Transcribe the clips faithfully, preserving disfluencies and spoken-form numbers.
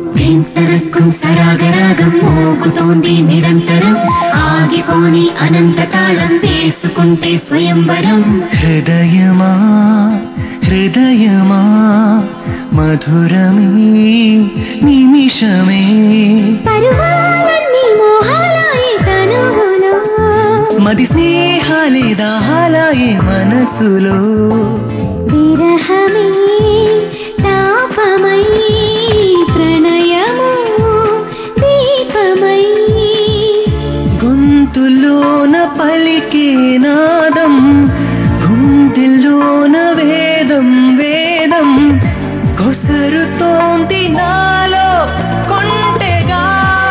ధింతరక్కం సరాగరాగం మోగుతోంది నిరంతరం ఆగిపోని అనంత తాళం వేసుకుంటే స్వయంవరం. హృదయమా హృదయమా మధురమే నిమిషమే పరువాలన్నీ మోహాలాయే తనువులో మది స్నేహాలే దాహాలాయే మనసులో విరహమే తాపమై ప్రణయము దీపమై గొంతులోన పలికే నాదం గుండెల్లోన వేదం వేదం కొసరుతోంది నాలో కొంటెగా.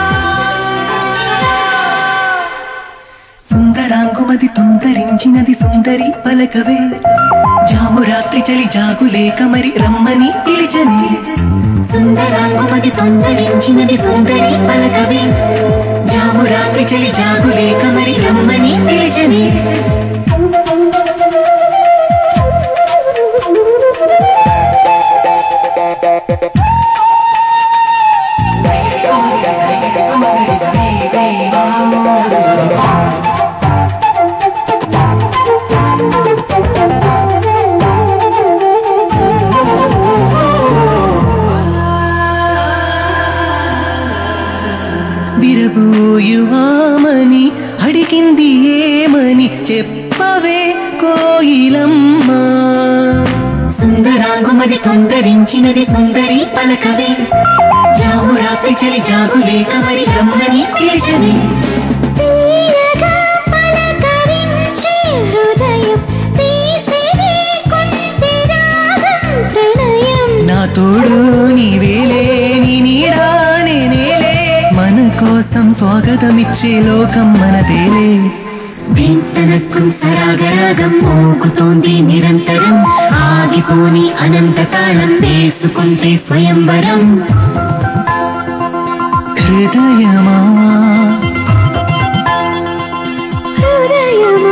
సుందరాంగుమది తొందరించినది సుందరి పలకవే జాము రాత్రి చలి జాగులేక మరి రమ్మని పిలిచని. సుందరాంగుమది తొందరించినది సుందరి పలకవే జాము రాత్రి చలి జాగులేక మరి రమ్మని పిలిచని. విరబోయువామని అడిగింది ఏమని చెప్పవే కోయిలమ్మ. సుందరాంగుమది తొందరించినది సుందరి పలకవే జాము రాత్రి చలి జాగులేక మరి రమ్మని పిలిచని. తీయగా పలకరించే హృదయం తీసేనే కొంటె రాగం ప్రణయం. నా తోడు నీవేలే నీ నీడా నేనేలే మన కోసం స్వాగతమిచ్చే లోకం మనదేలే. ధింతనక్కం సరాగరాగం మోగుతోంది నిరంతరం ఆగిపోని అనంత తాళం వేసుకుంటే స్వయంవరం. హృదయమా హృదయమా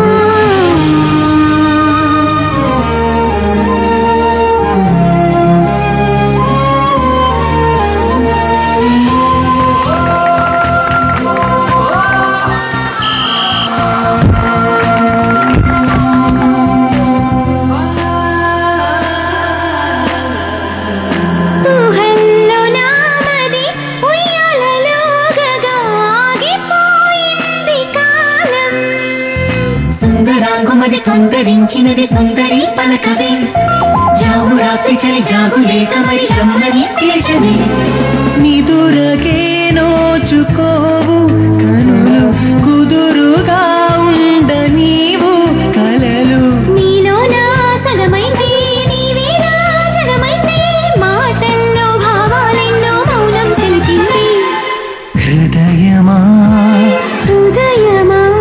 సుందరాంగుమది తొందరించినది సుందరి పలకవే జాము రాత్రి చలి జాగులేక మరి రమ్మని పిలిచని. నిదురకే నోచుకోవు కనులు కుదురుగా ఉండ నీవు కలలు నీలో నా సగమైంది నీవేనా జగమైంది మాటల్లో భావాలెన్నో మౌనం తెలిపింది. హృదయమా హృదయమా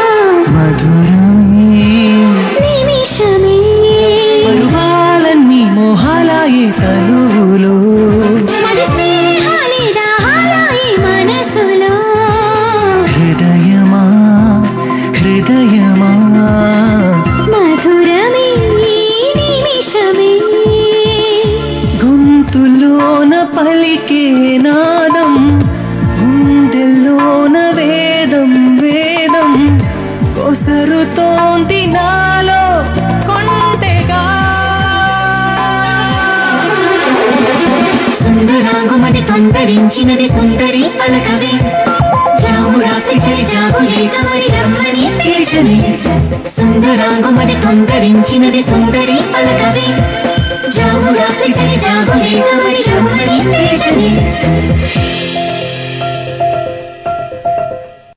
మధురమే నిమిషమే పరువాలన్నీ మోహాలాయే తనువులో మరి స్నేహాలే దాహాలాయే మనసులో. హృదయమా హృదయమా మధురమే నిమిషమే గొంతులోన పలికే నాదం గుండెల్లోన వేదం వేదం కొసరుతోంది నాలో కొంటెగా. సుందరాంగుమది తొందరించినది సుందరి పలకవే జాము రాత్రి చలి జాగులేక మరి రమ్మని పిలిచని. సుందరాంగుమది తొందరించినది సుందరి పలకవే జాము రాత్రి చలి జాగులేక మరి రమ్మని పిలిచని.